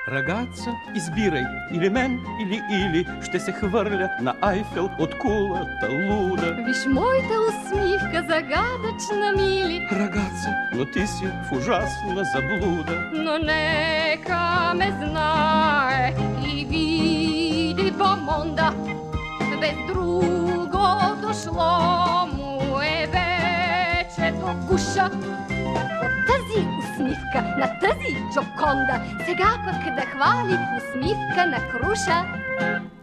Рагацо, избирай или мен, или ще се хвърля на Айфел от кулата луда. Виж моята усмивка загадъчна, мили. Рагацо, но ти си в ужасна заблуда. Но нека ме знае и види бомонда, без друго дошло му е вече до гуша. От тази усмивка на тази Джоконда сега пък да хвали усмивка на Круша.